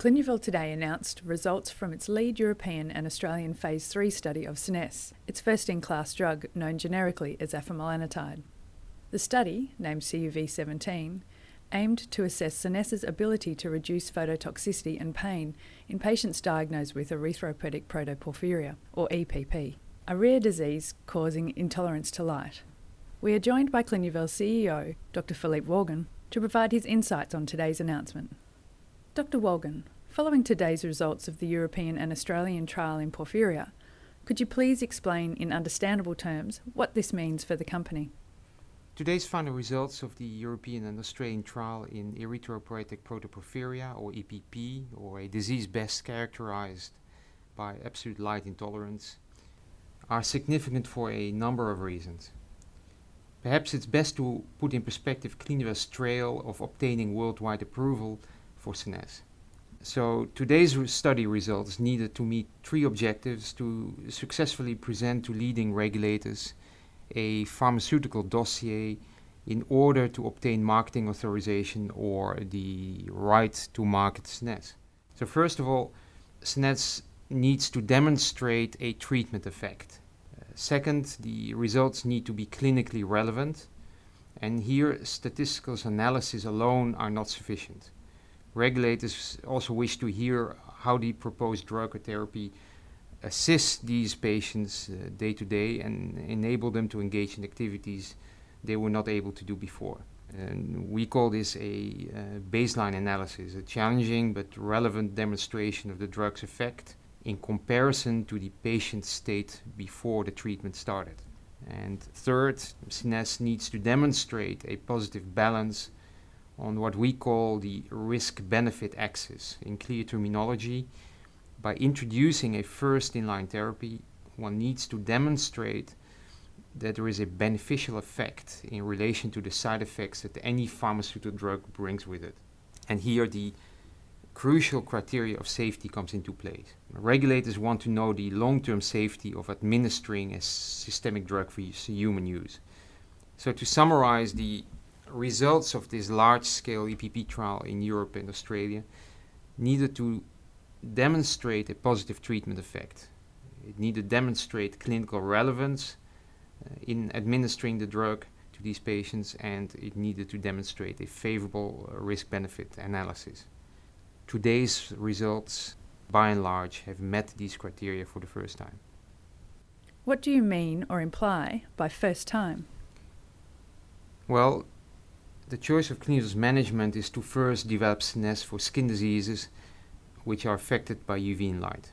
Clinuvel today announced results from its lead European and Australian Phase 3 study of SCENESSE, its first-in-class drug known generically as afamelanotide. The study, named CUV17, aimed to assess SCENESSE's ability to reduce phototoxicity and pain in patients diagnosed with erythropoietic protoporphyria, or EPP, a rare disease causing intolerance to light. We are joined by Clinuvel's CEO, Dr. Philippe Wolgen, to provide his insights on today's announcement. Dr. Wolgen, following today's results of the European and Australian trial in porphyria, could you please explain in understandable terms what this means for the company? Today's final results of the European and Australian trial in erythropoietic protoporphyria, or EPP, or a disease best characterized by absolute light intolerance, are significant for a number of reasons. Perhaps it's best to put in perspective Clinuvel's trail of obtaining worldwide approval for SCENESSE. So today's study results needed to meet three objectives: to successfully present to leading regulators a pharmaceutical dossier in order to obtain marketing authorization or the right to market SCENESSE. So first of all, SCENESSE needs to demonstrate a treatment effect. Second, the results need to be clinically relevant, and here statistical analysis alone are not sufficient. Regulators also wish to hear how the proposed drug or therapy assists these patients day to day and enable them to engage in activities they were not able to do before. And we call this a baseline analysis, a challenging but relevant demonstration of the drug's effect in comparison to the patient's state before the treatment started. And third, SCENESSE needs to demonstrate a positive balance on what we call the risk-benefit axis. In clear terminology, by introducing a first-in-line therapy, one needs to demonstrate that there is a beneficial effect in relation to the side effects that any pharmaceutical drug brings with it. And here the crucial criteria of safety comes into place. Regulators want to know the long-term safety of administering a systemic drug for human use. So to summarize, the results of this large-scale EPP trial in Europe and Australia needed to demonstrate a positive treatment effect. It needed to demonstrate clinical relevance in administering the drug to these patients, and it needed to demonstrate a favorable risk-benefit analysis. Today's results, by and large, have met these criteria for the first time. What do you mean or imply by first time? Well, the choice of Clinuvel's management is to first develop SCENESSE for skin diseases which are affected by UV light.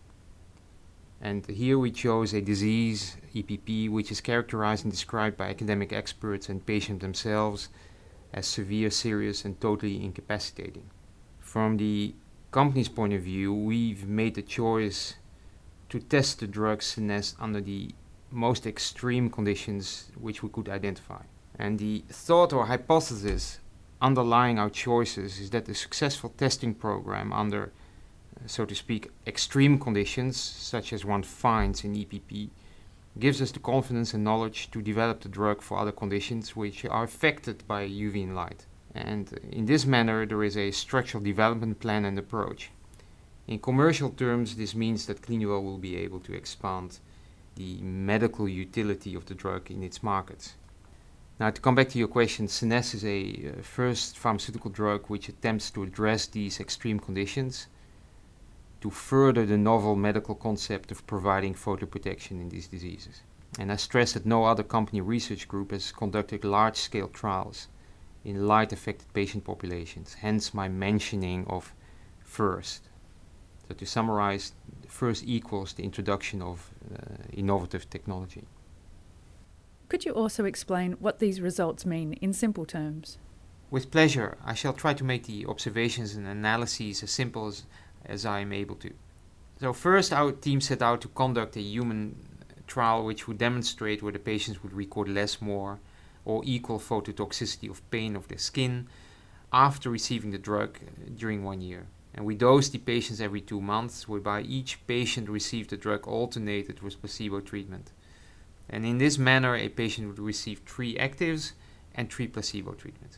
And here we chose a disease, EPP, which is characterized and described by academic experts and patients themselves as severe, serious, and totally incapacitating. From the company's point of view, we've made the choice to test the drug SCENESSE under the most extreme conditions which we could identify. And the thought or hypothesis underlying our choices is that the successful testing program under, so to speak, extreme conditions, such as one finds in EPP, gives us the confidence and knowledge to develop the drug for other conditions which are affected by UV light. And in this manner, there is a structural development plan and approach. In commercial terms, this means that Clinuvel will be able to expand the medical utility of the drug in its markets. Now, to come back to your question, SCENESSE is a first pharmaceutical drug which attempts to address these extreme conditions to further the novel medical concept of providing photoprotection in these diseases. And I stress that no other company research group has conducted large-scale trials in light-affected patient populations, hence my mentioning of first. So to summarize, first equals the introduction of innovative technology. Could you also explain what these results mean in simple terms? With pleasure. I shall try to make the observations and analyses as simple as I am able to. So first, our team set out to conduct a human trial which would demonstrate whether patients would record less, more, or equal phototoxicity of pain of their skin after receiving the drug during 1 year. And we dosed the patients every 2 months, whereby each patient received the drug alternated with placebo treatment. And in this manner, a patient would receive 3 actives and 3 placebo treatments.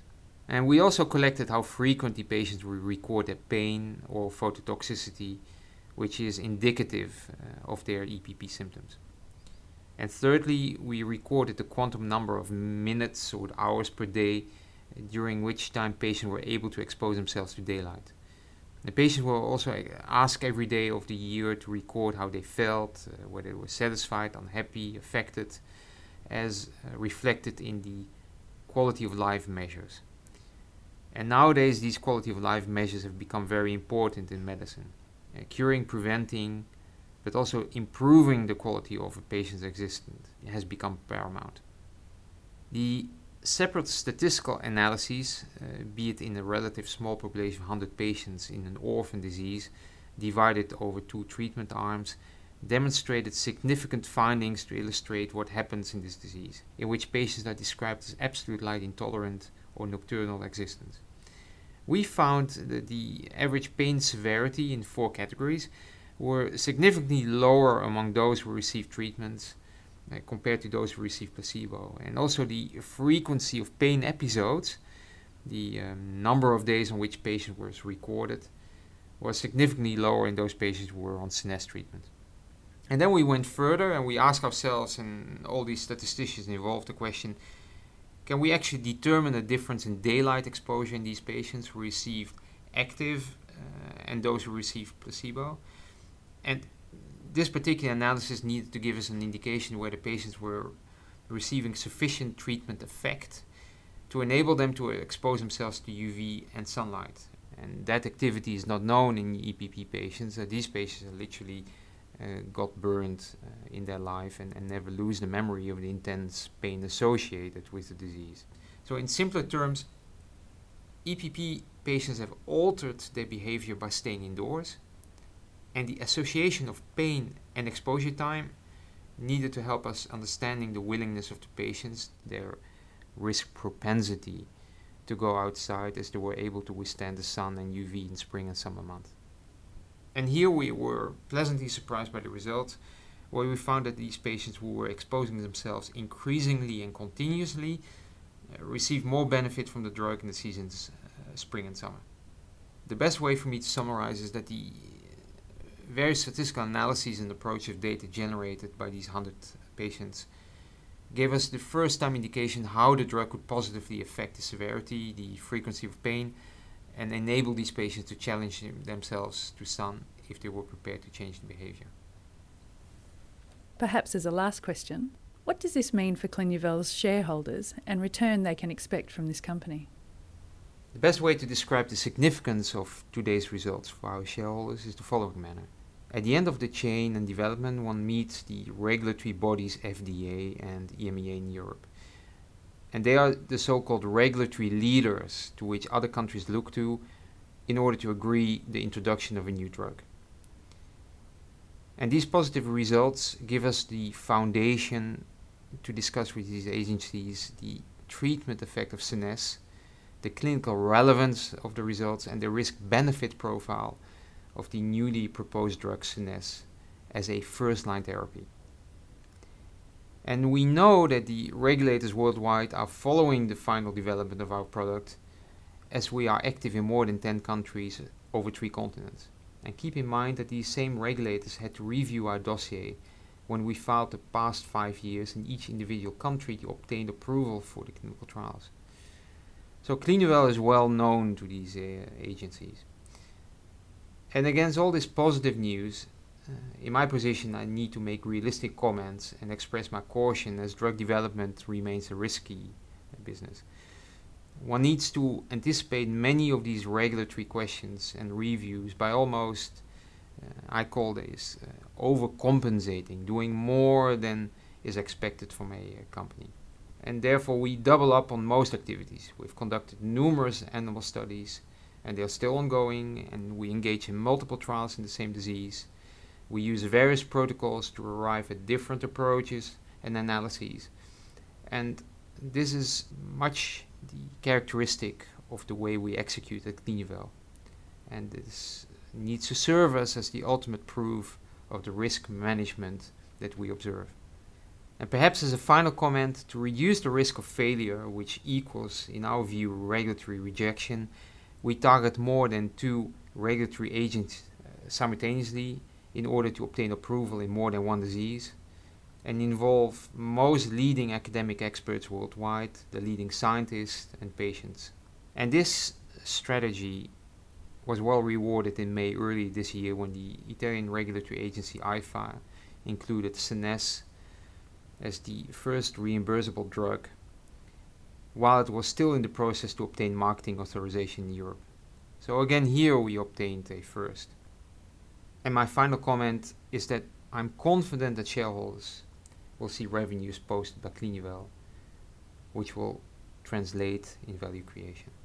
And we also collected how frequently patients will record their pain or phototoxicity, which is indicative of their EPP symptoms. And thirdly, we recorded the quantum number of minutes or hours per day during which time patients were able to expose themselves to daylight. The patients will also ask every day of the year to record how they felt, whether they were satisfied, unhappy, affected, as reflected in the quality of life measures. And nowadays these quality of life measures have become very important in medicine. Curing, preventing, but also improving the quality of a patient's existence has become paramount. The separate statistical analyses, be it in a relative small population of 100 patients in an orphan disease divided over 2 treatment arms, demonstrated significant findings to illustrate what happens in this disease, in which patients are described as absolute light intolerant or nocturnal existence. We found that the average pain severity in 4 categories were significantly lower among those who received treatments compared to those who received placebo. And also the frequency of pain episodes, the number of days on which patient was recorded, was significantly lower in those patients who were on SCENESSE treatment. And then we went further and we asked ourselves, and all these statisticians involved, the question, can we actually determine a difference in daylight exposure in these patients who received active and those who received placebo? And this particular analysis needed to give us an indication whether patients were receiving sufficient treatment effect to enable them to expose themselves to UV and sunlight. And that activity is not known in EPP patients. These patients are literally got burned in their life and never lose the memory of the intense pain associated with the disease. So in simpler terms, EPP patients have altered their behavior by staying indoors, and the association of pain and exposure time needed to help us understanding the willingness of the patients, their risk propensity to go outside as they were able to withstand the sun and UV in spring and summer months. And here we were pleasantly surprised by the results, where we found that these patients who were exposing themselves increasingly and continuously received more benefit from the drug in the seasons spring and summer. The best way for me to summarize is that the various statistical analyses and approach of data generated by these 100 patients gave us the first time indication how the drug could positively affect the severity, the frequency of pain, and enable these patients to challenge themselves to sun if they were prepared to change the behavior. Perhaps as a last question, what does this mean for Clinuvel's shareholders and return they can expect from this company? The best way to describe the significance of today's results for our shareholders is the following manner. At the end of the chain and development, one meets the regulatory bodies FDA and EMEA in Europe. And they are the so-called regulatory leaders to which other countries look to in order to agree the introduction of a new drug. And these positive results give us the foundation to discuss with these agencies the treatment effect of SCENESSE, the clinical relevance of the results, and the risk-benefit profile of the newly proposed drug SCENESSE as a first-line therapy. And we know that the regulators worldwide are following the final development of our product, as we are active in more than 10 countries over 3 continents. And keep in mind that these same regulators had to review our dossier when we filed the past 5 years in each individual country to obtain approval for the clinical trials. So Clinuvel is well known to these agencies. And against all this positive news, in my position I need to make realistic comments and express my caution, as drug development remains a risky business. One needs to anticipate many of these regulatory questions and reviews by almost, I call this, overcompensating, doing more than is expected from a company. And therefore we double up on most activities. We've conducted numerous animal studies, and they're still ongoing, and we engage in multiple trials in the same disease. We use various protocols to arrive at different approaches and analyses. And this is much the characteristic of the way we execute at Clinuvel. And this needs to serve us as the ultimate proof of the risk management that we observe. And perhaps as a final comment, to reduce the risk of failure, which equals, in our view, regulatory rejection, we target more than 2 regulatory agents simultaneously in order to obtain approval in more than one disease, and involve most leading academic experts worldwide, the leading scientists and patients. And this strategy was well rewarded in May early this year when the Italian regulatory agency AIFA included SCENESSE as the first reimbursable drug, while it was still in the process to obtain marketing authorization in Europe. So again, here we obtained a first. And my final comment is that I'm confident that shareholders will see revenues posted by Clinuvel, which will translate in value creation.